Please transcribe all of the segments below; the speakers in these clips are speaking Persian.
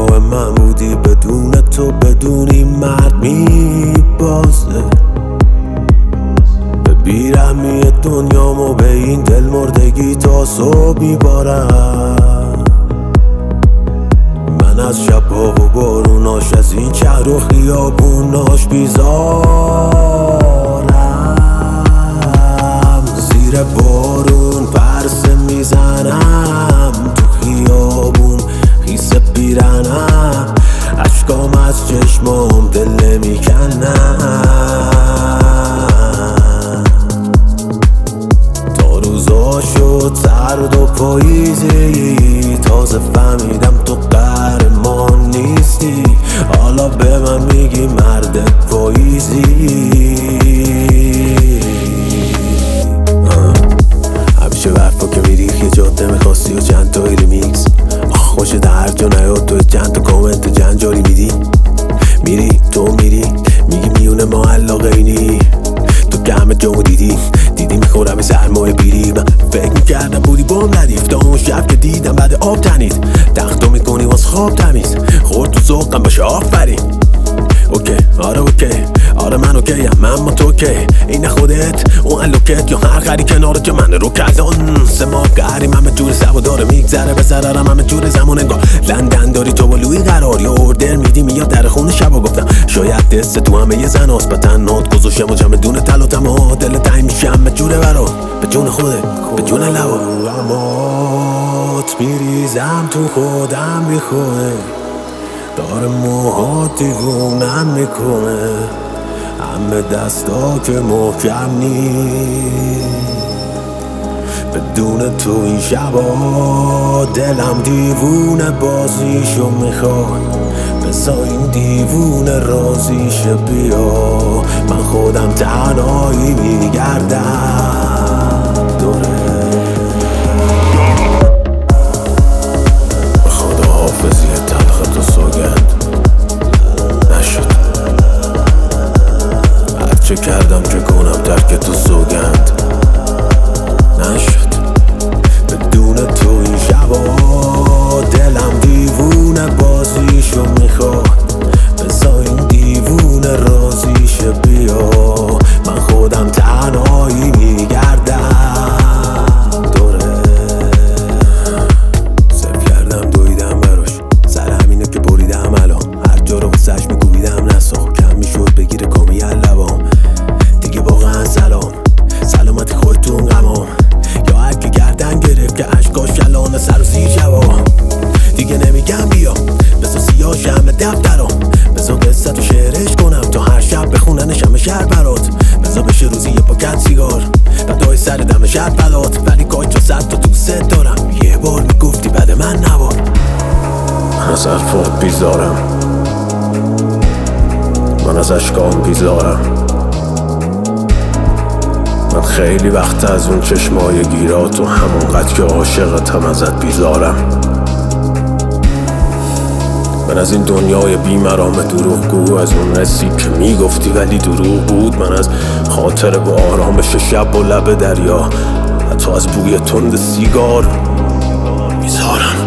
همراه من بودی، بدون تو بدونی مرد میبازه. به بیرحمی دنیامو به این دل مردگی تا صبح میبارم. من از شب‌ها و باروناش، از این شهر و خیابوناش بیزارم. زیر بارون پرسه میزنم، تو خیابون خیسه پیرنم، اشکام از چشمام دل نمیکنم. تا روزا شد سرد و پاییزی، تازه فهمیدم تو قهرمان نیستی. حالا به من میگی مرد پاییزی. همیشه برفا که میری یه جاده میخواستی و چند تا ریمیکس. خوش در جا نیاد تو چند تا کامنت جنجاری میدی. میری تو میری میگی میونه ما علاقه اینی. تو که همه جامو دیدی میخورم سرمایه بیری. من فکر میکردم بودی بام ردیف، تا اون شب که دیدم بعد آب تنید. تختو میکنی واس خواب تمیز، خورد تو ذوقم باشه آفرین. اوکی آره اوکی آره من اوکیم، من با تو کی این خودت اون الوکت یا هر خری کنار که من رو کردن. سه ماه قهریم همه جور سوا داره میگذره به ضررم همه جور زمان انگار لندن داری تو با لوی قرار یا اوردر میدی میاد در خونه شبا. گفتم شاید دست تو همه یه زن هست، به تنهات گذاشتم و جمع دونه تل و تمام دل تنگ میشم به جور برات، به جون خودت به جون لبا. امات میریزم تو خودم میخوره، داره موهات دیوونم میکنه. همه دستا که محکم نیست، بدون تو این شبا دلم دیوونه بازیشو میخواد. بذار این دیوونه رازیشه بیا، من خودم تنهایی میگردم دوره. به خدا حافظی تلخت و سوگند نشد، هرچه کردم چه کنم ترک تو سوگند نشد. بدون تو این شبا دلم دیوونه بازیشو میخواد. بذار این دیوونه رازیشه بیا، من خودم تنهایی میگردم دوره. صرف کردم دویدم براش، سر همینه که بریدم الان. هر جا رو واسش میکوبیدم نساخ، کم میشد بگیره کامی لبام. دیگه واقعا سلامتی خودتون غمام. یا هر که گردن گرفت که عشقاش کلانه سر و زیر جواب. دیگه نمیگم بیا بذار سیاه شمه دفترام، بذار قصت و شعرش کنم تا هر شب بخوننش همه شهر برات. بذار بشه روزی یه پاکت سیگار بعدای سر دم شهر بلات. ولی کاج و صد تا دوست دارم، یه بار میگفتی بعد من نبار. من از حرفات بیزارم، من از اشکام بیزارم. من خیلی وقت از اون چشمای گیرات و همونقدر که عاشقتم ازت بیزارم. من از این دنیای بیمرام دروغگو، از اون رسی که میگفتی ولی دروغ بود. من از خاطر با آرامش شب و لب دریا، حتی از بوی تند سیگار بیزارم.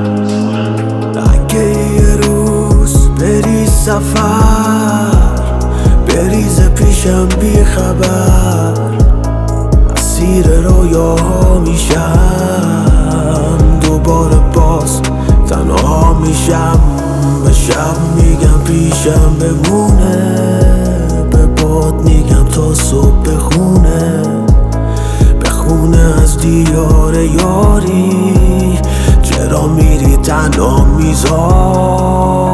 اگه یه روز بری سفر بریز پیشم بی خبر، اسیر رویاها میشم دوباره باز تنها میشم. به شب میگم پیشم بمونه، به باد میگم تا صبح بخونه از دیار یاری. چرا میری تنها میذاری؟